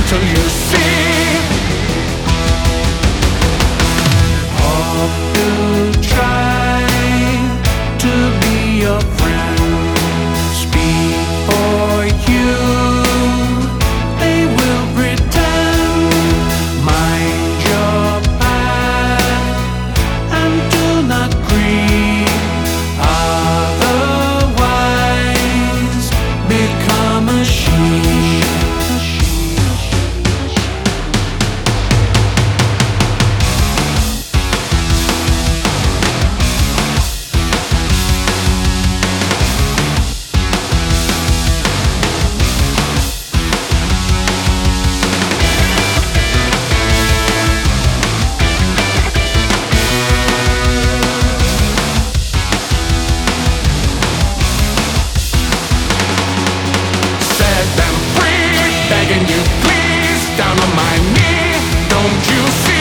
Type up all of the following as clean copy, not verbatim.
until you see. Hope you'll try to be your friend. Speak for you, they will pretend. Mind your back and do not grieve. Otherwise, become a sheep. Begging you please, down on my knee, don't you see?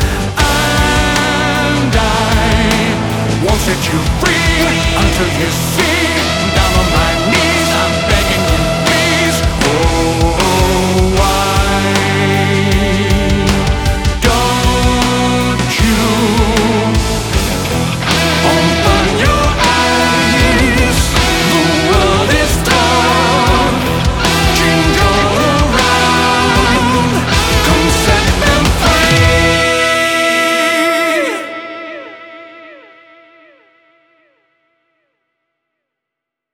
Set you free until you